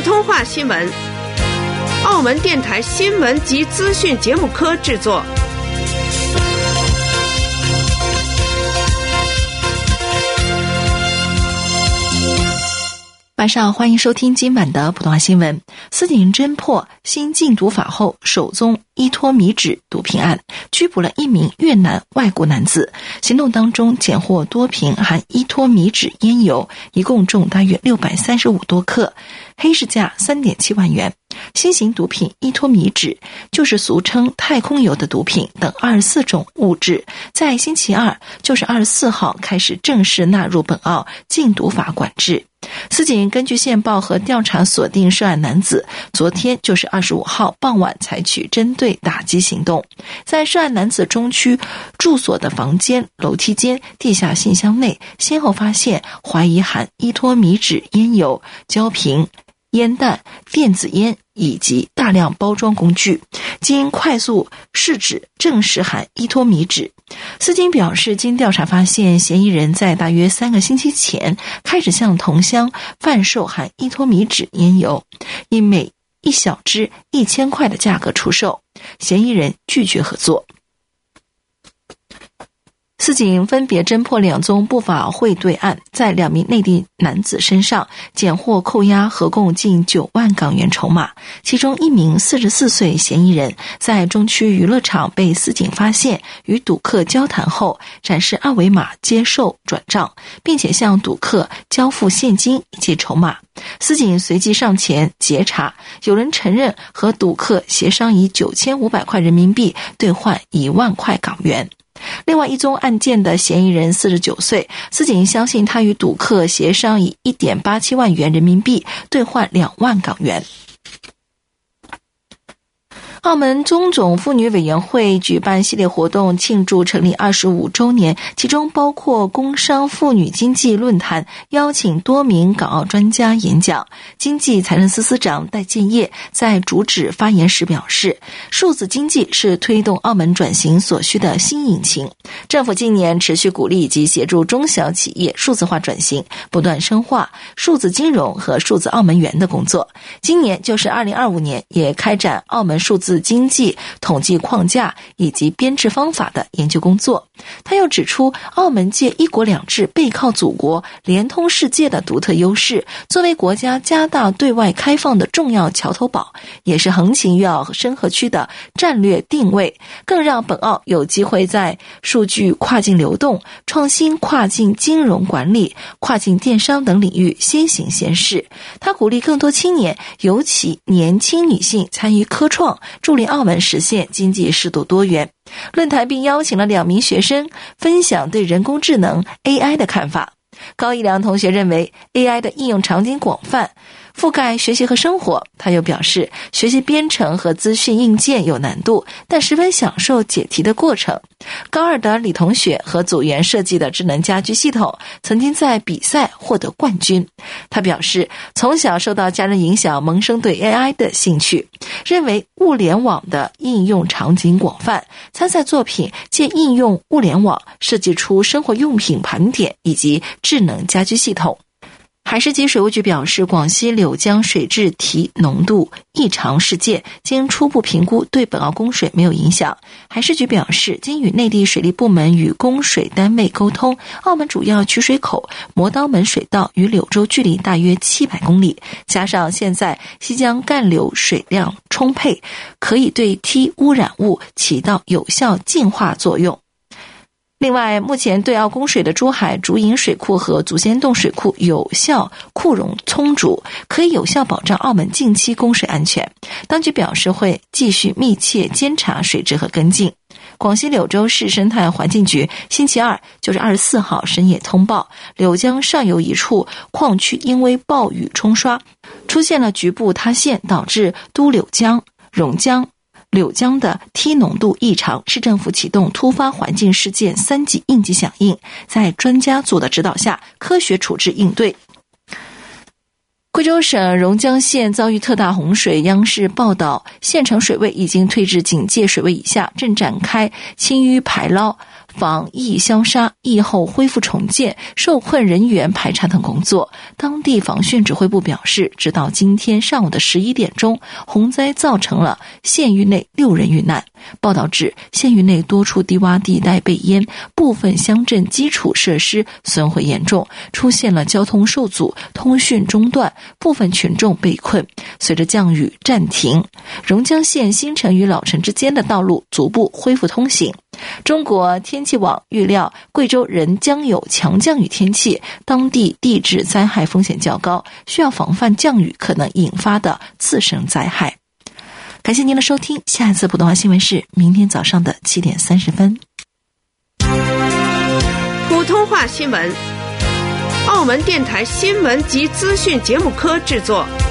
通话新闻，澳门电台新闻及资讯节目科制作。 晚上欢迎收听今晚的普通话新闻。司警侦破新禁毒法后首宗依托米脂毒品案，拘捕了一名越南外国男子。行动当中检获多瓶含依托米脂烟油，一共重大约635多克，黑市价3.7万元。新型毒品依托米脂就是俗称太空油的毒品等24种物质，在星期二就是24号开始正式纳入本澳禁毒法管制。司警根据线报和调查锁定涉案男子，昨天就是25号傍晚采取针对打击行动，在涉案男子中区住所的房间、楼梯间、地下信箱内，先后发现怀疑含依托米脂烟油、胶瓶、烟弹、电子烟以及大量包装工具，经快速试纸证实含依托米脂。司警表示，经调查发现，嫌疑人在大约3个星期前开始向同乡贩售含依托米脂烟油，以每一小支1000块的价格出售，嫌疑人拒绝合作。司警分别侦破2宗不法汇兑案，在2名内地男子身上检获扣押合共近9万港元筹码，其中一名44岁嫌疑人在中区娱乐场被司警发现，与赌客交谈后展示2维码接受转账，并且向赌客交付现金以及筹码。司警随即上前截查，有人承认和赌客协商以9500块人民币兑换1万块港元。另外一宗案件的嫌疑人49岁，司警相信他与赌客协商以 1.87 万元人民币兑换2万港元。澳门中总妇女委员会举办系列活动庆祝成立25周年，其中包括工商妇女经济论坛，邀请多名港澳专家演讲。经济财政司司长戴建业在主旨发言时表示，数字经济是推动澳门转型所需的新引擎，政府近年持续鼓励以及协助中小企业数字化转型，不断深化数字金融和数字澳门元的工作。今年就是2025年，也开展澳门数字经济统计框架以及编制方法的研究工作。他又指出，澳门借一国两制背靠祖国、联通世界的独特优势，作为国家加大对外开放的重要桥头堡，也是横琴粤澳深合区的战略定位，更让本澳有机会在数据跨境流动、创新跨境金融管理、跨境电商等领域先行先试。他鼓励更多青年，尤其年轻女性参与科创，助力澳门实现经济适度多元。论坛并邀请了2名学生分享对人工智能 AI 的看法。高一良同学认为 AI 的应用场景广泛，覆盖学习和生活。他又表示，学习编程和资讯硬件有难度，但十分享受解题的过程。高二的李同学和组员设计的智能家居系统曾经在比赛获得冠军。他表示，从小受到家人影响，萌生对 AI 的兴趣，认为物联网的应用场景广泛。参赛作品借应用物联网设计出生活用品盘点以及智能家居系统。海事及水务局表示，广西柳江水质硒浓度异常事件经初步评估，对本澳供水没有影响。海事局表示，经与内地水利部门与供水单位沟通，澳门主要取水口磨刀门水道与柳州距离大约700公里，加上现在西江干流水量充沛，可以对硒污染物起到有效净化作用。另外，目前对澳供水的珠海竹营水库和足仙洞水库有效库容充足，可以有效保障澳门近期供水安全。当局表示会继续密切监察水质和跟进。广西柳州市生态环境局星期二就是24号深夜通报，柳江上游一处矿区因为暴雨冲刷，出现了局部塌陷，导致都柳江、榕江、柳江的硒浓度异常，市政府启动突发环境事件3级应急响应，在专家组的指导下科学处置应对。贵州省榕江县遭遇特大洪水，央视报道，县城水位已经退至警戒水位以下，正展开清淤排捞， 防疫消杀、疫后恢复重建、受困人员排查等工作。当地防汛指挥部表示，直到今天上午的11点钟，洪灾造成了县域内6人遇难。报道指，县域内多处低洼地带被淹，部分乡镇基础设施损毁严重，出现了交通受阻、通讯中断，部分群众被困。随着降雨暂停，榕江县新城与老城之间的道路逐步恢复通行。中国天气网预料，贵州仍将有强降雨天气，当地地质灾害风险较高，需要防范降雨可能引发的次生灾害。感谢您的收听，下一次普通话新闻是明天早上的7点30分。 普通话新闻，澳门电台新闻及资讯节目科制作。